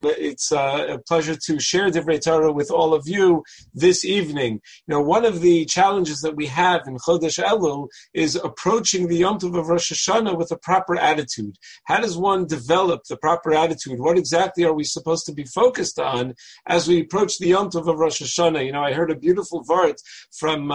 It's a pleasure to share Divrei Torah with all of you this evening. One of the challenges that we have in Chodesh Elul is approaching the Yom Tov of Rosh Hashanah with a proper attitude. How does one develop the proper attitude? What exactly are we supposed to be focused on as we approach the Yom Tov of Rosh Hashanah? I heard a beautiful vart from,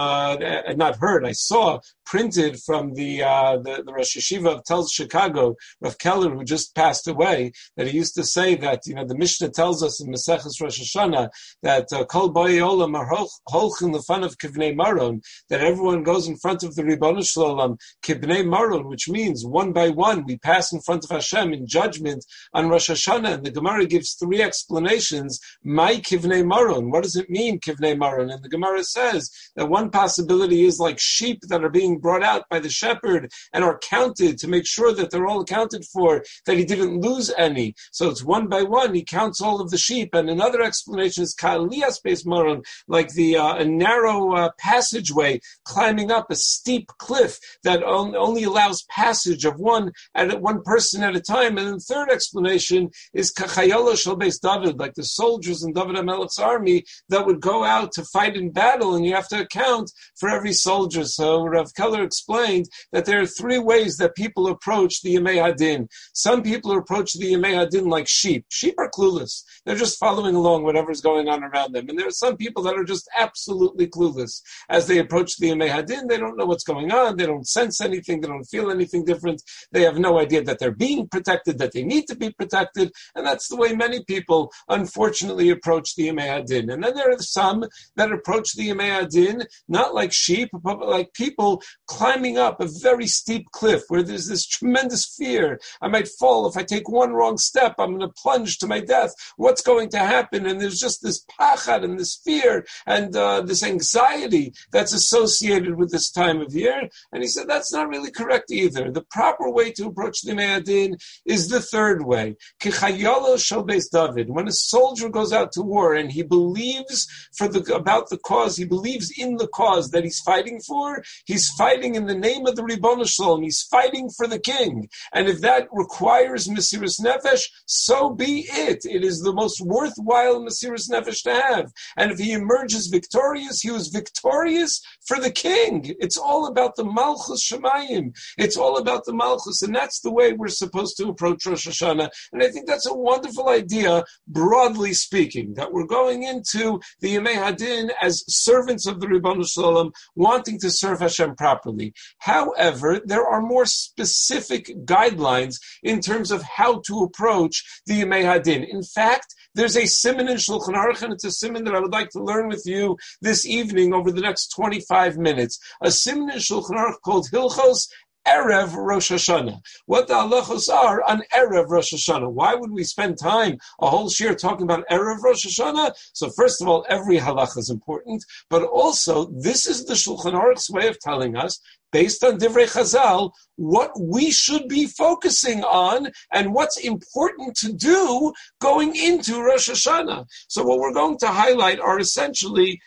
I saw printed from the Rosh Yeshiva of Telz Chicago, Rav Keller, who just passed away, that he used to say that, the Mishnah tells us in Maseches Rosh Hashanah that Kol Ba'ei Olam are holchin lefanov kivnei maron, that everyone goes in front of the Ribono Shel Olam kivnei maron, which means one by one we pass in front of Hashem in judgment on Rosh Hashanah. And the Gemara gives three explanations. My kivnei maron, what does it mean kivnei maron? And the Gemara says that one possibility is like sheep that are being brought out by the shepherd and are counted to make sure that they're all accounted for, that he didn't lose any. So it's one by one, he counts all of the sheep. And another explanation is Ka'aliyas Beis Maron, like a narrow passageway climbing up a steep cliff that only allows passage of one person at a time. And the third explanation is Kachayolo Shel Beis David, like the soldiers in David HaMelech's army that would go out to fight in battle, and you have to account for every soldier. So Rav Keller explained that there are three ways that people approach the Yemei Hadin. Some people approach the Yemei Hadin like sheep. Sheep are clueless. They're just following along whatever's going on around them. And there are some people that are just absolutely clueless. As they approach the Yemei Hadin, they don't know what's going on. They don't sense anything. They don't feel anything different. They have no idea that they're being protected, that they need to be protected. And that's the way many people, unfortunately, approach the Yemei Hadin. And then there are some that approach the Yemei Hadin not like sheep, but like people climbing up a very steep cliff where there's this tremendous fear. I might fall. If I take one wrong step, I'm going to plunge to my death. What's going to happen? And there's just this pachad and this fear and this anxiety that's associated with this time of year. And he said that's not really correct either. The proper way to approach the Yemei Hadin is the third way. Kichayolo Shel Beis David. When a soldier goes out to war and he believes about the cause, he believes in the cause that he's fighting for, he's fighting in the name of the Ribono Shel Olam, he's fighting for the king. And if that requires Mesiras Nefesh, so be it. It is the most worthwhile Mesiras Nefesh to have. And if he emerges victorious, he was victorious for the king. It's all about the Malchus Shemayim. It's all about the Malchus, and that's the way we're supposed to approach Rosh Hashanah. And I think that's a wonderful idea, broadly speaking, that we're going into the Yemei Hadin as servants of the Ribono Shel Olam, wanting to serve Hashem properly. However, there are more specific guidelines in terms of how to approach the Yemei Hadin. In fact, there's a siman in Shulchan Aruch, and it's a siman that I would like to learn with you this evening over the next 25 minutes. A siman in Shulchan Aruch called Hilchos Erev Rosh Hashanah. What the halachos are on Erev Rosh Hashanah. Why would we spend time, a whole shir, talking about Erev Rosh Hashanah? So first of all, every halacha is important, but also this is the Shulchan Aruch's way of telling us, based on Divrei Chazal, what we should be focusing on and what's important to do going into Rosh Hashanah. So what we're going to highlight are essentially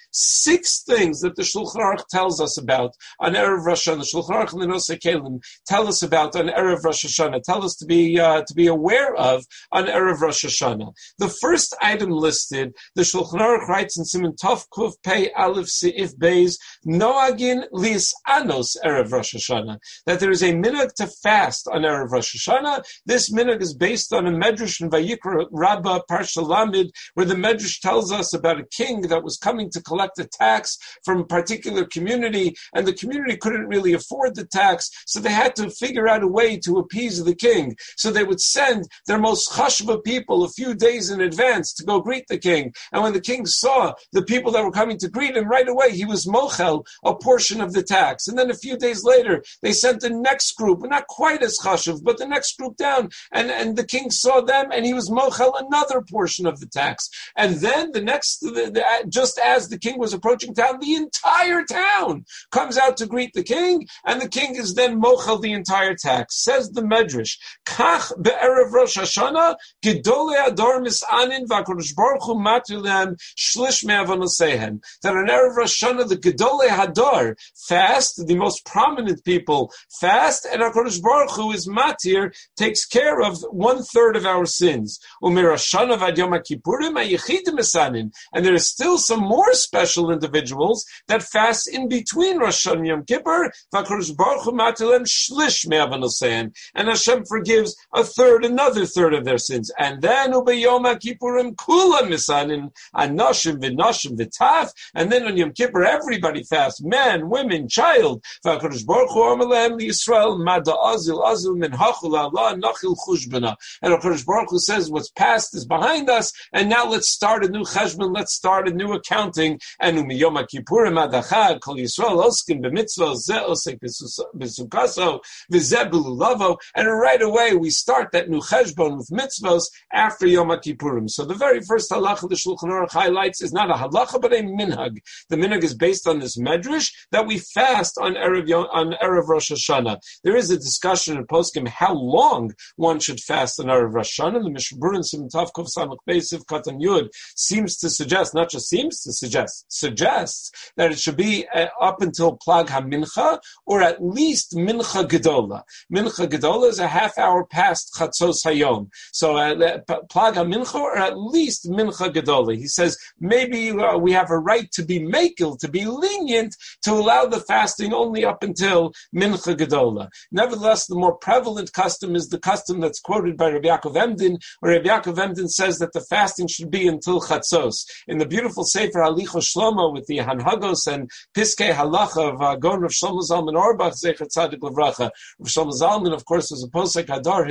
6 things that the Shulchan Aruch tells us about on Erev Rosh Hashanah. The Shulchan Aruch and the Nosei Kelim tell us about on Erev Rosh Hashanah, tell us to be aware of on Erev Rosh Hashanah. The first item listed, the Shulchan Aruch writes in Siman Tov Kuf Pei Aleph Seif Beis, Noagin Lis Anos Erev Rosh Hashanah, that there is a minhag to fast on Erev Rosh Hashanah. This minhag is based on a medrash in Vayikra Rabbah Parsha Lamed, where the medrash tells us about a king that was coming to collect a tax from a particular community, and the community couldn't really afford the tax, so they had to figure out a way to appease the king. So they would send their most chashva people a few days in advance to go greet the king. And when the king saw the people that were coming to greet him, right away he was mochel a portion of the tax. And then a few days later, they sent the next group, not quite as chashuv, but the next group down, and the king saw them, and he was mochel another portion of the tax. And then just as the king was approaching town, the entire town comes out to greet the king, and the king is then mochel the entire tax. Says the Medrash, Kach be'erev Rosh Hashanah, Gedolei Ador misanin v'HaKadosh Baruch Hu matir lehem shlish me'avonoseihem. That on erev Rosh Hashanah, the Gedolei Hador fast, the most prominent people fast, and HaKadosh Baruch Hu is matir, takes care of 1/3 of our sins. U'mir Rosh Hashanah v'ad Yom HaKippurim ha'yechidim misanin. And there are still some more special individuals that fast in between Rosh Hashanah and Yom Kippur. V'HaKadosh Baruch Hu matir lehem shlish me'avonoseihem. And Hashem forgives another third of their sins. And then U'beyom HaKippurim kula misanin anoshim v'noshim v'taf. And then on Yom Kippur, everybody fasts, men, women, child. V'HaKadosh Baruch Hu amar lehem liYisrael mada azil min hachul Allah nachil chushbana. And HaKadosh Baruch Hu says, what's past is behind us, and now let's start a new cheshbon, let's start a new accounting. And U'miyom HaKippurim adachad kol Yisrael oskin b'mitzvah zeh osek b'sukaso v'zeh b'lulavo. And right away we start that new cheshbon with mitzvahs after Yom HaKippurim. So the very first halacha the Shulchan Aruch highlights is not a halacha but a minhag. The minhag is based on this medrash that we fast on Erev Rosh Hashanah. There is a discussion in Poskim how long one should fast on Erev Rosh Hashanah. The Mishnah Berurah in Siman Tav Kuf Samach Beis Katan Yud seems to suggest, not just seems to suggest, suggests that it should be up until Plag HaMincha, or at least Mincha Gedola. Mincha Gedola is a half hour past Chatzos Hayom. So Plag HaMincha, or at least Mincha Gedola. He says maybe we have a right to be makel, to be lenient, to allow the fasting only up until Mincha Gedola. Nevertheless, the more prevalent custom is the custom that's quoted by Rabbi Yaakov Emden, where Rabbi Yaakov Emden says that the fasting should be until Chatzos. In the beautiful Sefer Halichos Shlomo with the Hanhagos and Piskei Halacha of Gaon Rav Shlomo Zalman Auerbach, Zecher Tzadik Levracha. Rav Shlomo Zalman, of course, was a Posek Hadar.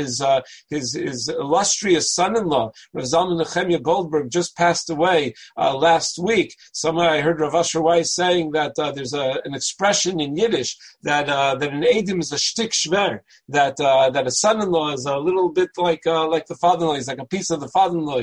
His illustrious son-in-law, Rav Zalman Nechemia Goldberg, just passed away last week. Somewhere I heard Rav Asher Weiss saying that there's an expression in Yiddish that an Eidim is a shtik shver, that a son-in-law is a little bit like the father-in-law. He's like a piece of the father-in-law.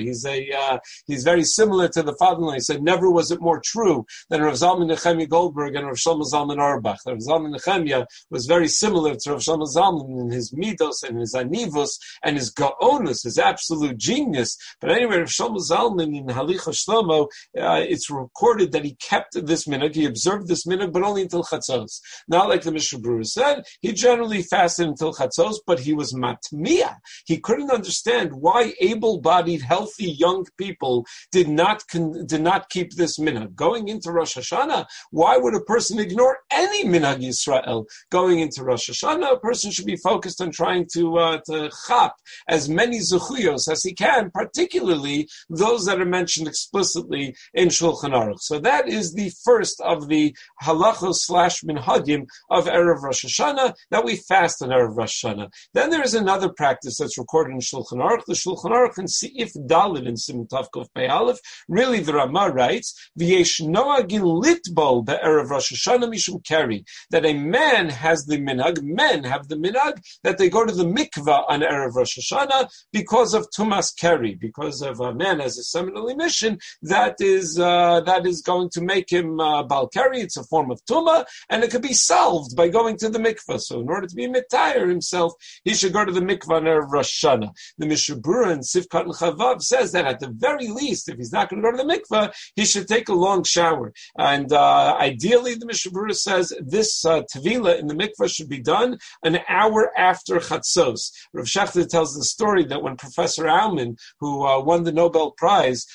He's very similar to the father-in-law. He said, never was it more true than Rav Zalman Nechemia Goldberg and Rav Shlomo Zalman Auerbach. Rav Zalman Nechemia was very similar to Rav Shlomo Zalman in his midos and his anivos and his gaonus, his absolute genius. But anyway, Rav Shlomo Zalman in Halichos Shlomo, it's recorded that he kept this minhag, he observed this minhag, but only until Chatzos. Not like the Mishnah Berurah said, he generally fasted until Chatzos, but he was matmiya. He couldn't understand why able-bodied, healthy young people did not keep this minhag. Going into Rosh Hashanah, why would a person ignore any minhag Yisrael? Going into Rosh Hashanah, a person should be focused on trying to chap as many zechuyos as he can, particularly those that are mentioned explicitly in Shulchan Aruch. So that is the first of the halachos / minhagim of Erev Rosh Hashanah, that we fast on Erev Rosh Hashanah. Then there is another practice that's recorded in Shulchan Aruch. The Shulchan Aruch in Seif Daled in Siman Tav Kuf Pei Aleph, really the Rama writes, V'yesh noagin litbol be'erev Rosh Hashanah mishum keri, that a man has the minhag, men have the minhag, that they go to the mikvah on Erev Rosh Hashanah because of Tumas Keri, because of a man has a seminal emission that is going to make him Bal Keri. It's a form of Tumah, and it could be solved by going to the mikvah. So in order to be mitayr himself, he should go to the mikvah on Erev Rosh Hashanah. The Mishnah Berurah in Sifkat and Chavav says that at the very least, if he's not going to go to the mikvah, he should take a long shower. And ideally, the Mishnah Berurah says this tevilah in the mikvah should be done an hour after Chatzos. Rav Schachter tells the story that when Professor Aumann, who won the Nobel Prize,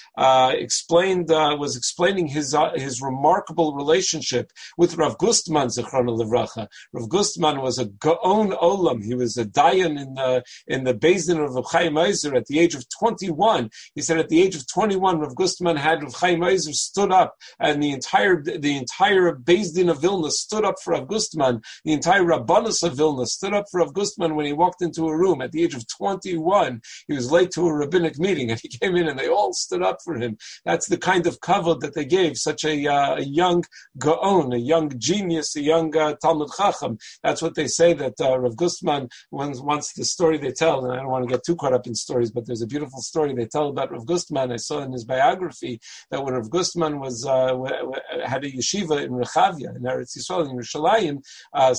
was explaining his remarkable relationship with Rav Gustman Zichrono Livracha. Rav Gustman was a Gaon Olam. He was a dayan in the Beis Din of Rav Chaim Ozer at the age of 21. He said at the age of 21, Rav Gustman had Rav Chaim Ozer stood up, and the entire Beis Din of Vilna stood up for Rav Gustman. The entire Rabbanus of Vilna stood up for Rav Gustman when he walked into a room at the age of 21. He was late to a rabbinic meeting, and he came in, and they all stood up for him. That's the kind of kavod that they gave such a young Gaon, a young genius, a young Talmud Chacham. That's what they say that Rav Gustman, once the story they tell, and I don't want to get too caught up in stories, but there's a beautiful story they tell about Rav Gustman. I saw in his biography that when Rav Gustman had a yeshiva in Rechavia, in Eretz Yisrael, in Yerushalayim, someone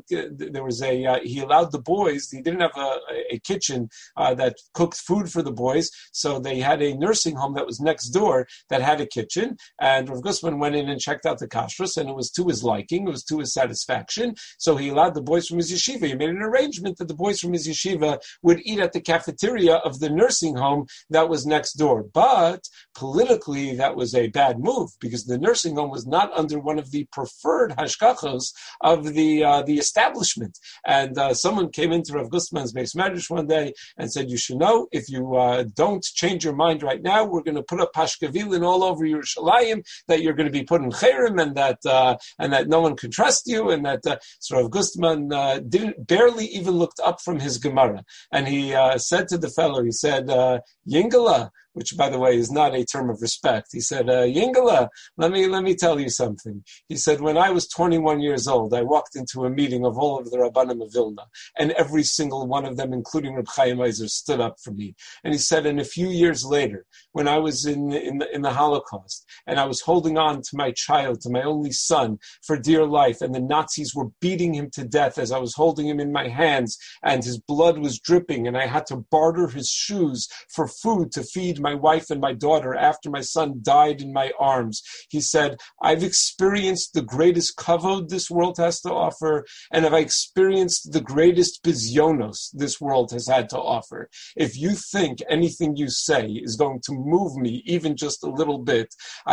there was he allowed the boys, he didn't have a kitchen that cooked food for the boys, so they had a nursing home that was next door that had a kitchen, and Rav Gustman went in and checked out the kashrus, and it was to his liking, it was to his satisfaction, so he allowed the boys from his yeshiva, he made an arrangement that the boys from his yeshiva would eat at the cafeteria of the nursing home that was next door. But politically, that was a bad move, because the nursing home was not under one of the preferred hashkachos of the establishment. And someone came into Rav Gustman's Beis Medrash one day and said, you should know, if you don't change your mind right now, we're going to put up pashkavilin all over Yerushalayim, that you're going to be put in cherem, and that no one can trust you, and that so Rav Gustman barely even looked up from his Gemara, and he said to the fellow, he said, Yingala, which, by the way, is not a term of respect. He said, Yingala, let me tell you something. He said, when I was 21 years old, I walked into a meeting of all of the Rabbanim of Vilna, and every single one of them, including Reb Chaim Eiser, stood up for me. And he said, and a few years later, when I was in the Holocaust, and I was holding on to my child, to my only son, for dear life, and the Nazis were beating him to death as I was holding him in my hands, and his blood was dripping, and I had to barter his shoes for food to feed my wife and my daughter after my son died in my arms. He said, I've experienced the greatest kavod this world has to offer, and I've experienced the greatest bizyonos this world has had to offer. If you think anything you say is going to move me even just a little bit,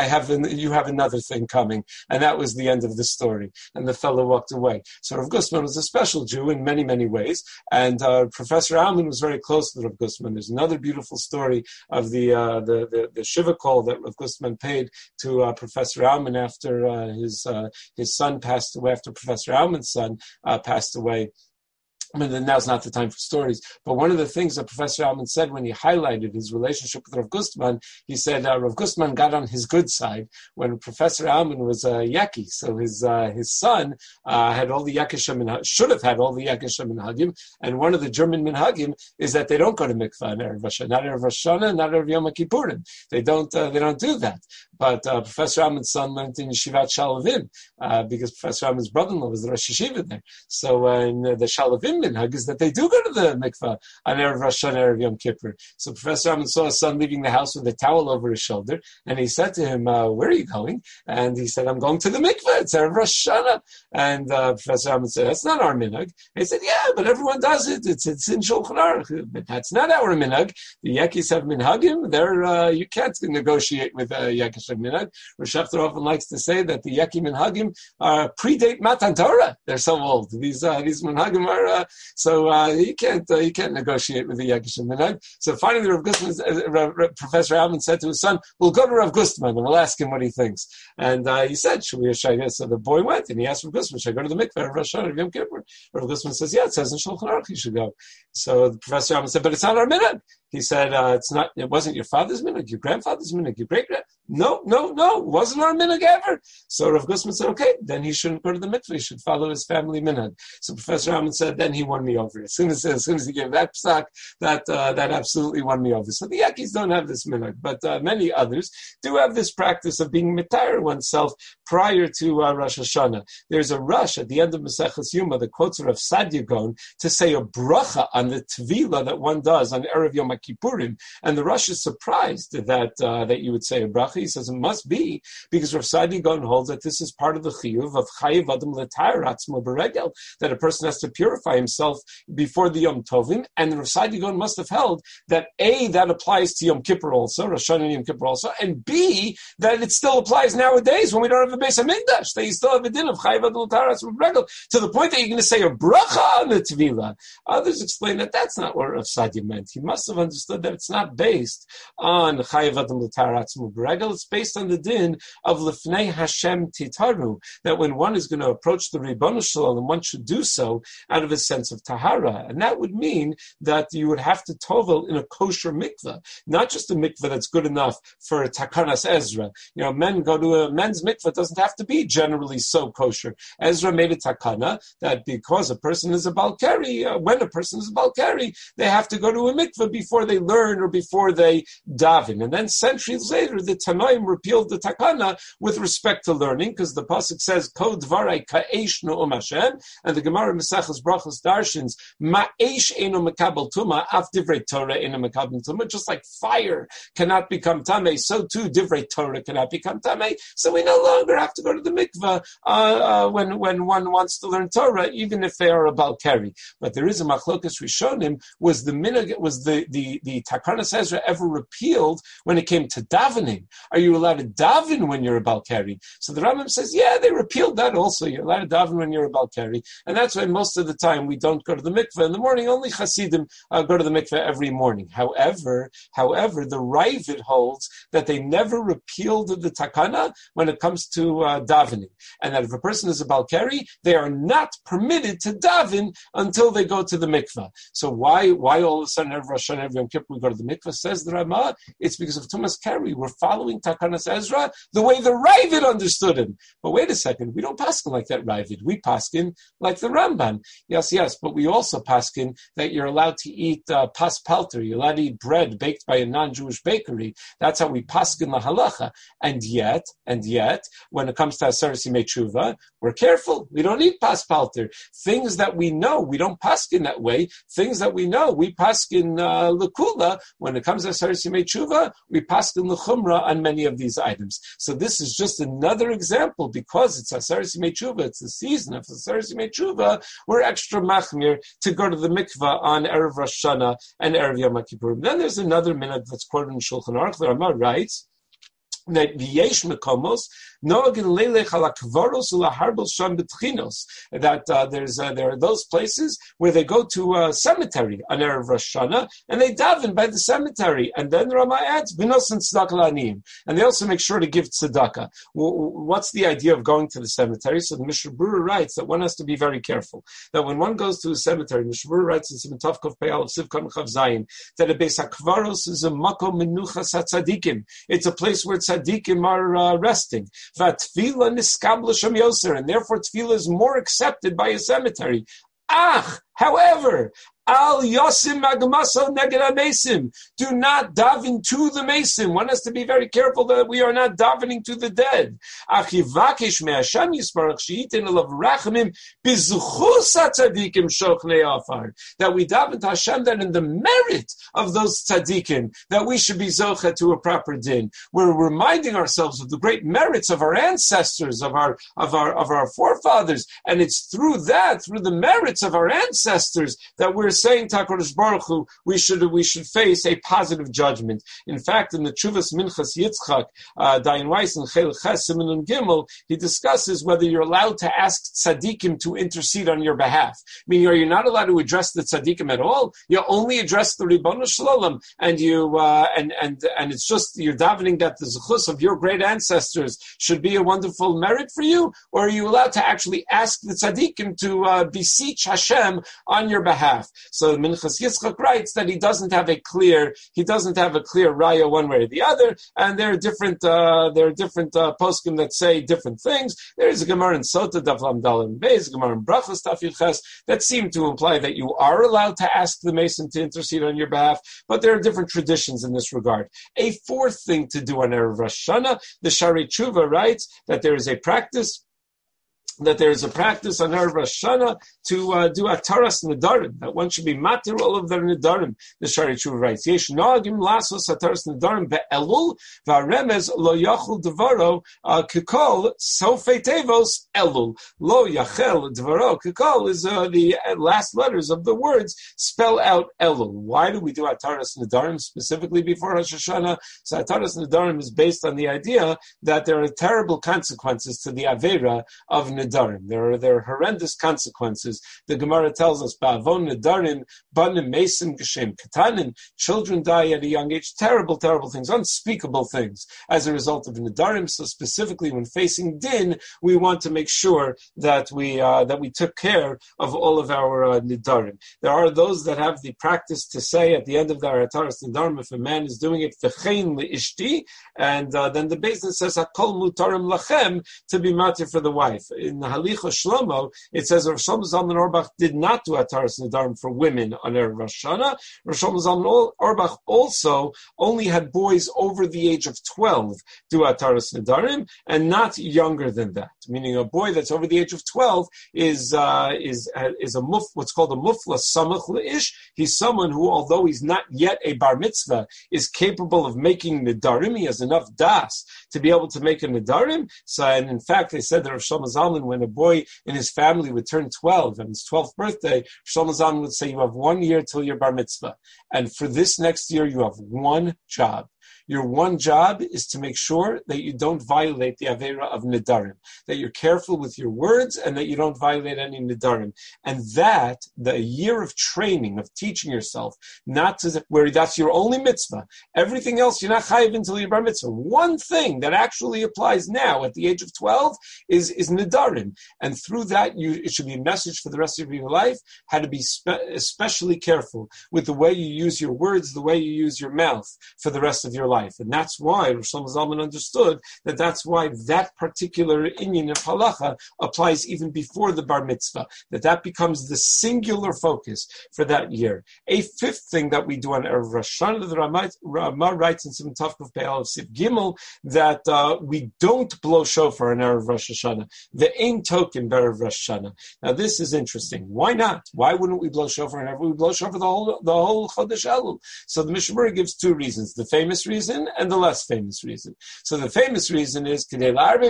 you have another thing coming. And that was the end of the story. And the fellow walked away. So Rav Gustman was a special Jew in many, many ways. And Professor Alman was very close to Rav Gustman. There's another beautiful story of the Shiva call that Rav Gustman paid to Professor Alman after his son passed away, after Professor Alman's son passed away. I mean, now's not the time for stories, but one of the things that Professor Alman said when he highlighted his relationship with Rav Gustman, he said Rav Gustman got on his good side when Professor Alman was Yaki. So his son had all the Yakisha Minhagim, should have had all the Yakisha Minhagim, and one of the German Minhagim is that they don't go to mikvah on Erev Rosh Hashanah, not Erev Rosh Hashanah, not Erev Yom Kippurim. They don't do that. But Professor Alman's son learned in Yeshivat Shalavim because Professor Alman's brother-in-law was the Rosh Yeshiva there. So in the Shalavim minhag is that they do go to the mikvah on Erev Rosh Hashanah, Erev Yom Kippur. So Professor Alman saw his son leaving the house with a towel over his shoulder, and he said to him, where are you going? And he said, I'm going to the mikvah. It's Erev Rosh Hashanah. And Professor Alman said, that's not our minhag. And he said, yeah, but everyone does it. It's in Shulchan Aruch. But that's not our minhag. The Yakis have minhagim. You can't negotiate with Yakis minhag. Rosh Haftar often likes to say that the Yaki minhagim predate Matan Torah. They're so old. These minhagim are so you can't negotiate with the Yakish minhag. So finally, Rav Gustman, Professor Alman said to his son, "We'll go to Rav Gustman and we'll ask him what he thinks." And he said, "Should we?" So the boy went and he asked Rav Gustman, "Should I go to the mikveh of Rosh Hashanah, Yom Kippur?" Rav Gustman says, "Yeah, it says in Shulchan Aruch you should go." So the Professor Alman said, "But it's not our minhag." He said, "It's not. It wasn't your father's minhag, your grandfather's minhag, your great grand. No, it wasn't our minhag ever." So Rav Gustman said, "Okay, then he shouldn't go to the mikveh. He should follow his family minhag." So Professor Alman said, "Then he won me over. As soon as he gave that psak, that absolutely won me over." So the Yakis don't have this minhag, but many others do have this practice of being mitayr oneself prior to Rosh Hashanah. There's a rush at the end of Maseches Yuma, the quotes are of Sadia Gaon, to say a bracha on the tvila that one does on Erev Yom Kippurim, and the Rosh is surprised that you would say a bracha. He says it must be because Rav Sadia Gaon holds that this is part of the chiyuv of chayiv adam l'tayr atzmo beregel, that a person has to purify himself before the Yom Tovim, and Rav Sadia Gaon must have held that A, that applies to Yom Kippur also, Rosh Hashanah and Yom Kippur also, and B, that it still applies nowadays when we don't have a Beis HaMikdash, that you still have a din of chayiv adam l'tayr atzmo beregel, to the point that you're going to say a bracha on the tvila. Others explain that that's not what Rav Sadia meant. He must have understood that it's not based on chayiv adam l'tayr atzmo beregel. It's based on the din of lifnei Hashem titaru, that when one is going to approach the Ribono Shel Olam, one should do so out of a sense of tahara, and that would mean that you would have to tovel in a kosher mikveh, not just a mikveh that's good enough for takanas Ezra. Men go to a men's mikveh, doesn't have to be generally so kosher. Ezra made a takana that because a person is a balkari, when a person is a balkari, they have to go to a mikveh before they learn or before they daven, and then centuries later the Tanoim repealed the takana with respect to learning, because the pasuk says, "Kod dvarai ka'esh no'um Hashem," and the Gemara Maseches Brachos darshins, "Ma'esh eno mekabel tuma, af divrei Torah eno mekabel tuma." Just like fire cannot become tamei, so too divrei Torah cannot become tamei. So we no longer have to go to the mikveh when one wants to learn Torah, even if they are a balkari. But there is a machlokas rishonim. Was the Takanas Ezra ever repealed when it came to davening? Are you allowed to daven when you're a balkari? So the Rambam says, yeah, they repealed that also. You're allowed to daven when you're a balkari, and that's why most of the time we don't go to the mikveh in the morning. Only Hasidim go to the mikveh every morning. However, the Ravid holds that they never repealed the takana when it comes to davening, and that if a person is a balkari, they are not permitted to daven until they go to the mikveh. So why all of a sudden every Rosh Hashanah, every Yom Kippur we go to the mikveh? Says the Ramah, it's because of Tumas Kari. We're following Takanas Ezra the way the Ravid understood him. But wait a second, we don't paskin like that Ravid. We paskin like the Ramban. Yes, but we also paskin that you're allowed to eat pas palter. You're allowed to eat bread baked by a non-Jewish bakery. That's how we paskin la halacha. And yet, when it comes to Aseres Yimei Tshuva, we're careful. We don't eat pas palter. Things that we know, we don't paskin that way. Things that we know, we paskin lekula. When it comes to Aseres Yimei Tshuva, we paskin lechumra on many of these items. So this is just another example, because it's Aseres Yimei Tshuva, it's the season of Aseres Yimei Tshuva, we're extra machmir to go to the mikvah on Erev Rosh Hashanah and Erev Yom Kippur. Then there's another minute that's quoted in Shulchan Aruch. The Rambam writes that v'yesh mekomos noagin leilech ala kvaros ulaharbel sham betchinos, that there are those places where they go to a cemetery on Erev Rosh Hashanah and they daven by the cemetery, and then the Rama adds v'nos and tzedakah la'aniyim, and they also make sure to give tzedakah. What's the idea of going to the cemetery? So the Mishnah Berurah writes that one has to be very careful that when one goes to a cemetery, Mishnah Berurah writes in Siman Tov Kov Pei Aleph Sivkon Chav Zayin, that a beis hakvaros is a makom menuchas hatzadikim. It's a place where tzadikim are resting. Vatfila niskabla sham yoser, and therefore tefillah is more accepted by a cemetery. However, Al Yosim Magmaso Neged HaMesim. Do not daven to the Mesim. One has to be very careful that we are not davening to the dead. Achivakish me'Hashem Yisparach she'iten elav rachamim bizuchus hatzadikim shochnei afar. That we daven to Hashem that in the merit of those tzadikim that we should be zocha to a proper din. We're reminding ourselves of the great merits of our ancestors, of our forefathers, and it's through the merits of our ancestors that we're saying to HaKadosh Baruch Hu, we should face a positive judgment. In fact, in the Tshuvas Minchas Yitzchak, Dayan Weiss and Chel Ches Siman and Gimel, he discusses whether you're allowed to ask tzaddikim to intercede on your behalf. Meaning, are you not allowed to address the tzaddikim at all? You only address the Ribono Shel Olam, and you and it's just you're davening that the zechus of your great ancestors should be a wonderful merit for you, or are you allowed to actually ask the tzaddikim to beseech Hashem on your behalf? So Minchas Yitzchak writes that he doesn't have a clear raya one way or the other, and there are different poskim that say different things. There is a Gemara in Sota Daf Lam Daled Beis, a Gemara in Brachos Daf Yud Ches that seem to imply that you are allowed to ask the Mason to intercede on your behalf, but there are different traditions in this regard. A fourth thing to do on Erev Rosh Hashanah, the Shari Tshuva writes that there is a practice on Erev Rosh Hashanah to do Ataras Nedarim, that one should be matir all of their Nedarim. The Shari Tshuva writes, Yesh noagim lasos Ataras Nedarim be'elul v'aremez lo yachul devaro kikol sofei tevos elul. Lo yachel devaro kikol is the last letters of the words spell out elul. Why do we do Ataras Nedarim specifically before Rosh Hashanah? So Ataras Nedarim is based on the idea that there are terrible consequences to the Aveira of Nedarim. There are horrendous consequences. The Gemara tells us, Ba'avon Nedarim, Banim Mesim Geshem Katanim, children die at a young age, terrible things, unspeakable things as a result of Nedarim. So specifically when facing din, we want to make sure that we took care of all of our Nedarim. There are those that have the practice to say at the end of their Ataras Nedarim, if a man is doing it V'chein Le'ishti, and then the Beis Din says, Hakol Mutarim Lachem, to be matir for the wife. in the Halicha Shlomo, it says Rav Shlomo Zalman Auerbach did not do Ataras Nedarim for women on Erev Rosh Hashanah. Rav Shlomo Zalman Auerbach also only had boys over the age of 12 do Ataras Nedarim, and not younger than that. Meaning a boy that's over the age of 12 is what's called a mufla samach le'ish. He's someone who, although he's not yet a bar mitzvah, is capable of making nedarim. He has enough das to be able to make a nedarim. So, and in fact, they said that Rav Shlomo Zalman, when a boy in his family would turn 12 on his 12th birthday, Rav Shlomo Zalman would say, "You have 1 year till your bar mitzvah, and for this next year, you have one job." Your one job is to make sure that you don't violate the Aveira of Nedarim, that you're careful with your words and that you don't violate any Nedarim. And that, the year of training, of teaching yourself, not to, where that's your only mitzvah. Everything else, you're not chayiv until your bar mitzvah. One thing that actually applies now at the age of 12 is Nedarim. And through that, it should be a message for the rest of your life, how to be especially careful with the way you use your words, the way you use your mouth for the rest of your life. And that's why Rav Shlomo Zalman understood that's why that particular inyan of halacha applies even before the bar mitzvah, that becomes the singular focus for that year. A fifth thing that we do on Erev Rosh Hashanah, the Ramah writes in Simon Tavkuf Pe'al of Sif Gimel, that we don't blow shofar on Erev Rosh Hashanah. The ein token Erev Rosh Hashanah. Now this is interesting. Why not? Why wouldn't we blow shofar on Erev? We blow shofar the whole Chodesh Elul. So the Mishnah Berurah gives two reasons: the famous reason and the less famous reason. So the famous reason is to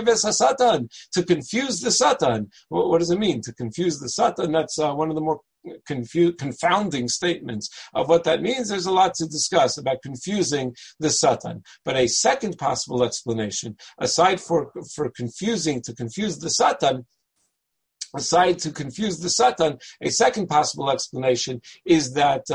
confuse the Satan. What does it mean to confuse the Satan? That's one of the more confounding statements of what that means. There's a lot to discuss about confusing the Satan. But a second possible explanation, aside for confuse the Satan, aside to confuse the Satan, a second possible explanation is that's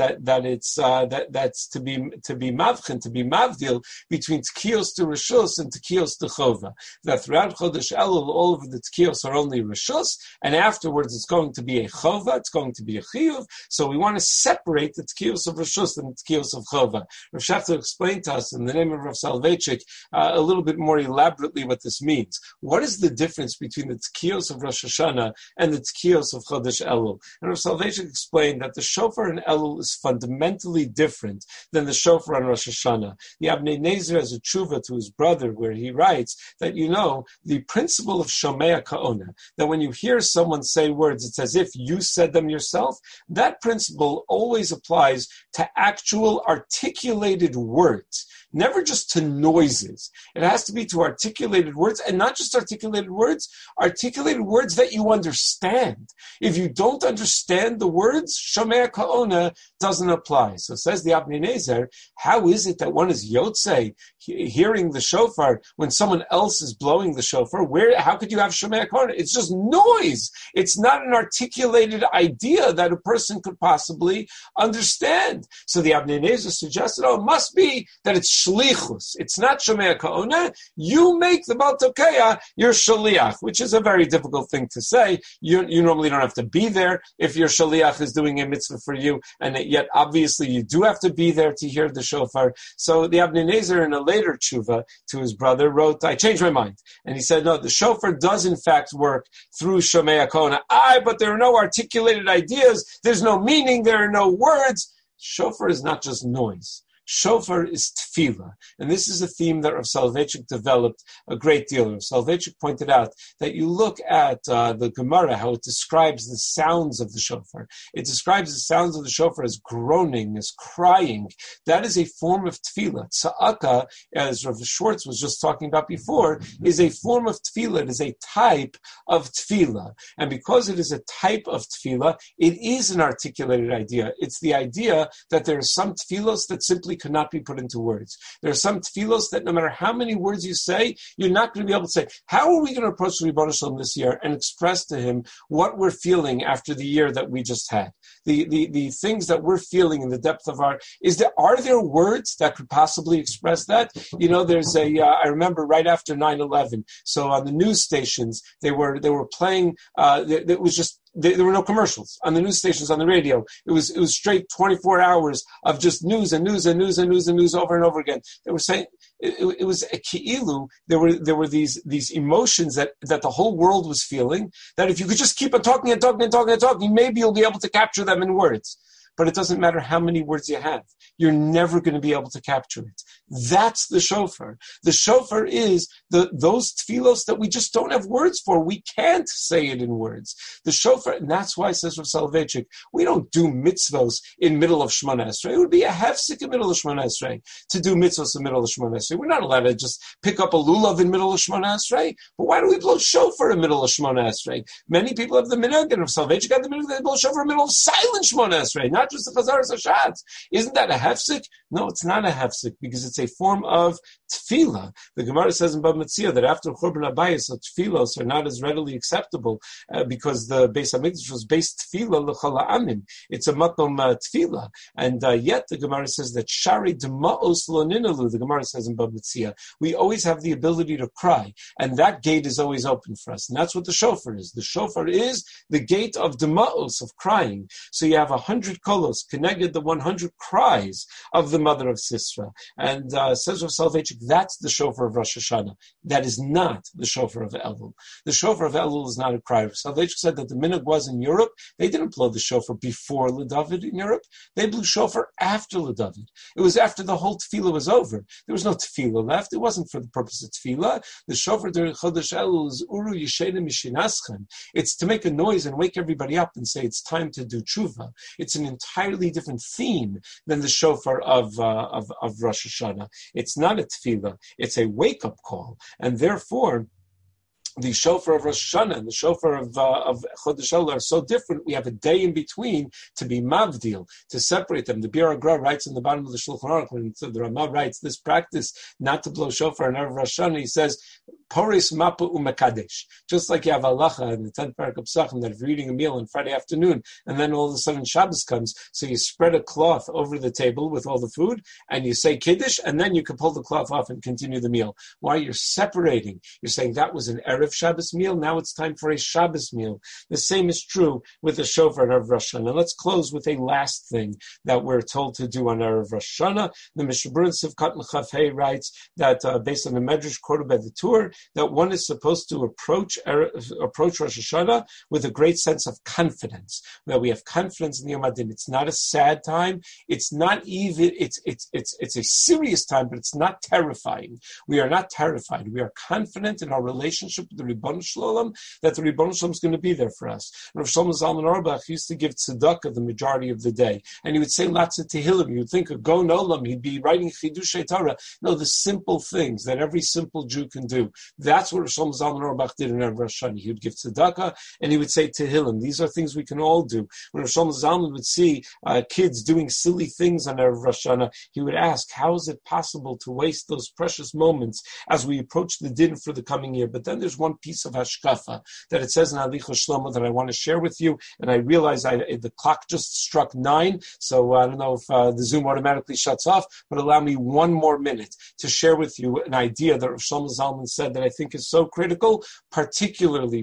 to be mavchen, to be mavdil between tkiyos to reshus and tkiyos to chova. That throughout Chodesh Elul, all of the tkiyos are only reshus, and afterwards it's going to be a chova, it's going to be a chiyuv. So we want to separate the tkiyos of reshus and the tkiyos of chova. Rav Schachter explained to us in the name of Rav Soloveitchik a little bit more elaborately what this means. What is the difference between the tkiyos of Rosh Hashanah and the tkiyos of Chodesh Elul? And Rav Soloveitchik explained that the shofar in Elul is fundamentally different than the shofar on Rosh Hashanah. The Abnei Nezer has a tshuva to his brother where he writes that, the principle of Shomea Ka'ona, that when you hear someone say words, it's as if you said them yourself. That principle always applies to actual articulated words, never just to noises. It has to be to articulated words, and not just articulated words that you understand. If you don't understand the words, Shomea Ka'ona doesn't apply. So says the Abnei Nezer, how is it that one is Yotzei, hearing the shofar, when someone else is blowing the shofar? How could you have Shomea Ka'ona? It's just noise. It's not an articulated idea that a person could possibly understand. So the Abnei Nezer suggested, it must be that it's shlichus. It's not Shomea Ka'ona. You make the Baal Tokeya your shaliach, which is a very difficult thing to say. You normally don't have to be there if your shaliach is doing a mitzvah for you, and yet obviously you do have to be there to hear the shofar. So the Abnei Nezer, in a later tshuva to his brother, wrote, I changed my mind. And he said, no, the shofar does in fact work through Shomea Ka'ona. But there are no articulated ideas. There's no meaning. There are no words. Shofar is not just noise. Shofar is tefillah. And this is a theme that Rav Soloveitchik developed a great deal. Rav Soloveitchik pointed out that you look at the Gemara, how it describes the sounds of the shofar. It describes the sounds of the shofar as groaning, as crying. That is a form of tefillah. Tza'aka, as Rav Schwartz was just talking about before, is a form of tefillah. It is a type of tefillah. And because it is a type of tefillah, it is an articulated idea. It's the idea that there are some tefillos that simply cannot be put into words. There are some tefillos that no matter how many words you say, you're not going to be able to say, how are we going to approach Ribono Shel Olam this year and express to him what we're feeling after the year that we just had? The things that we're feeling in the depth of are there words that could possibly express that? I remember right after 9/11, so on the news stations, they were playing, it was just, there were no commercials on the news stations, on the radio. It was straight 24 hours of just news and news and news and news and news over and over again. They were saying, It was a ki'ilu. There were these emotions that the whole world was feeling, that if you could just keep on talking and talking and talking and talking, maybe you'll be able to capture them in words. But it doesn't matter how many words you have. You're never going to be able to capture it. That's the shofar. The shofar is those tefillos that we just don't have words for. We can't say it in words. The shofar, and that's why, says Rav Soloveitchik, we don't do mitzvos in middle of Shemona Esrei. It would be a hefsek in middle of Shemona Esrei to do mitzvos in middle of Shemona Esrei. We're not allowed to just pick up a lulav in middle of Shemona Esrei. But why do we blow shofar in middle of Shemona Esrei? Many people have the minhag, and Rav Soloveitchik had the minhag, they blow shofar in middle of silent Shemona Esrei, not just the Chazaras Hashatz. Isn't that a hefsek? No, it's not a hefsek, because it's a form of tefillah. The Gemara says in Bava Metzia that after Churban Abayis, so tefillos are not as readily acceptable because the Beis HaMikdash was based tefillah l'chol ha'amim. It's a makom tefillah. And yet the Gemara says that shari dema'os lo ninalu, the Gemara says in Bava Metzia, we always have the ability to cry. And that gate is always open for us. And that's what the shofar is. The shofar is the gate of dema'os, of crying. So you have 100 kolos, connected the 100 cries of the mother of Sisra. And says Rav Soloveitchik, that's the shofar of Rosh Hashanah. That is not the shofar of Elul. The shofar of Elul is not a cry. Rav Soloveitchik said that the minhag was in Europe, they didn't blow the shofar before L'David in Europe. They blew shofar after L'David. It was after the whole tefillah was over. There was no tefillah left. It wasn't for the purpose of tefillah. The shofar during Chodesh Elul is Uru Yeshena Mishinaschem. It's to make a noise and wake everybody up and say it's time to do tshuva. It's an entirely different theme than the shofar of Rosh Hashanah. It's not a tefillah, it's a wake-up call. And therefore, the shofar of Rosh Hashanah and the shofar of Chodesh Elul are so different. We have a day in between to be mavdil, to separate them. The Bir Agra writes in the bottom of the Shulchan Aruch, when the Ramah writes this practice not to blow shofar in Erev Rosh Hashanah, he says, Poris Mapa Umekadesh. Just like you have halacha in the 10th parak of Pesachim, that if you're eating a meal on Friday afternoon, and then all of a sudden Shabbos comes, so you spread a cloth over the table with all the food, and you say Kiddush, and then you can pull the cloth off and continue the meal. Why? You're separating. You're saying that was an Erev Shabbos meal, now it's time for a Shabbos meal. The same is true with the shofar of Rosh Hashanah. Let's close with a last thing that we're told to do on Erev Rosh Hashanah. The Mishnah Berurah Sivkat Chaf Hei writes that based on the Medrash quoted by the Tur, that one is supposed to approach Rosh Hashanah with a great sense of confidence, that we have confidence in the Yom Hadin. It's not a sad time. It's not even, it's a serious time, but it's not terrifying. We are not terrified. We are confident in our relationship with the Ribbon Shalom, that the Ribbon Shalom is going to be there for us. Rav Shlomo Zalman Auerbach used to give tzedakah the majority of the day, and he would say lots of Tehillim. You'd think of Gon Olam, he'd be writing Chidushei Torah. No, the simple things that every simple Jew can do. That's what Rav Shlomo Zalman Auerbach did in Erev Rosh Hashanah. He would give tzedakah, and he would say Tehillim. These are things we can all do. When Rav Shlomo Zalman would see kids doing silly things on Erev Rosh Hashanah, he would ask, how is it possible to waste those precious moments as we approach the din for the coming year? But then there's one piece of hashkafa that it says in Alicha Shlomo that I want to share with you, and I realize the clock just struck 9, so I don't know if the Zoom automatically shuts off, but allow me one more minute to share with you an idea that Rav Shlomo Zalman said that I think is so critical, particularly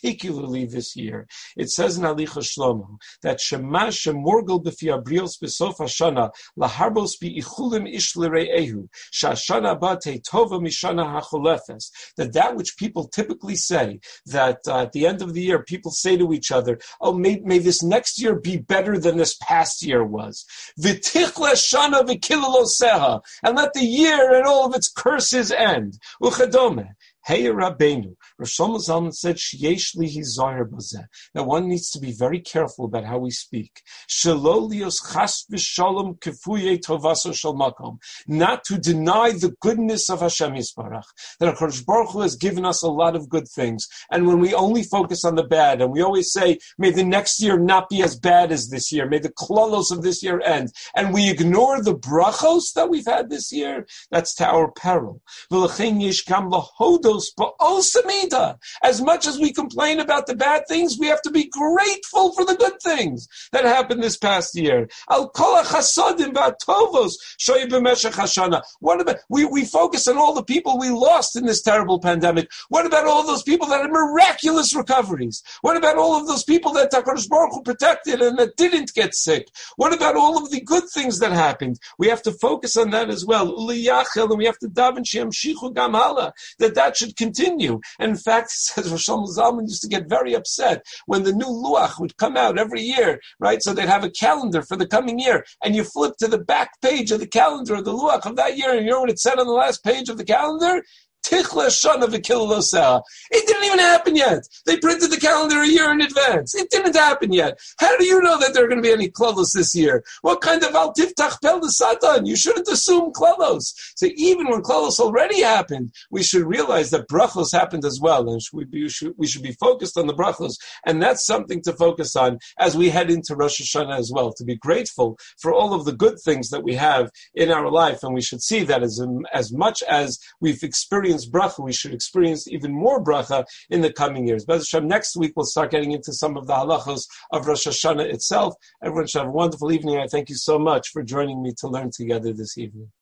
this year. It says in Alicha Shlomo that Shema Shemorgel B'fi Abrios B'sof Hashana Laharbos B'ichulim Ish L'Re'ehu Shashana Ba Teitova Mishana HaCholefes, that which people typically say, that at the end of the year, people say to each other, oh, may this next year be better than this past year was. V'tichle shana v'kilaloseha, and let the year and all of its curses end. Uchadome. Hey Rabbeinu, Rav Shlomo Zalman said, "Sheyesh lihi zohar bazeh." That one needs to be very careful about how we speak. Shelo lios chas v'shalom kefuye tovaso shel makom, not to deny the goodness of Hashem Yisbarach. That HaKadosh Baruch Hu has given us a lot of good things, and when we only focus on the bad, and we always say, "May the next year not be as bad as this year. May the klolos of this year end," and we ignore the brachos that we've had this year, that's to our peril. V'lechein yesh gam lahodos ba'osamid Avoida. As much as we complain about the bad things, we have to be grateful for the good things that happened this past year. Al kol hachasadim v'atovos shoyu b'meshech hashana. What about, we focus on all the people we lost in this terrible pandemic. What about all those people that had miraculous recoveries? What about all of those people that HaKadosh Baruch Hu protected and that didn't get sick? What about all of the good things that happened? We have to focus on that as well. Uliyachel, and we have to daven sheyamshichu gam hala, that should continue. And in fact, says Rosh Shlomo Zalman used to get very upset when the new Luach would come out every year, right? So they'd have a calendar for the coming year, and you flip to the back page of the calendar of the Luach of that year, and you know what it said on the last page of the calendar? Tichla Shana v'Kileloseh. It didn't even happen yet. They printed the calendar a year in advance. It didn't happen yet. How do you know that there are going to be any Klelos this year? What kind of Al Tiftach Pel Satan? You shouldn't assume Klelos. So even when Klelos already happened, we should realize that Brachos happened as well, and we should be focused on the Brachos, and that's something to focus on as we head into Rosh Hashanah as well, to be grateful for all of the good things that we have in our life, and we should see that as much as we've experienced bracha, we should experience even more bracha in the coming years. B'ez Hashem, next week we'll start getting into some of the halachos of Rosh Hashanah itself. Everyone should have a wonderful evening. I thank you so much for joining me to learn together this evening.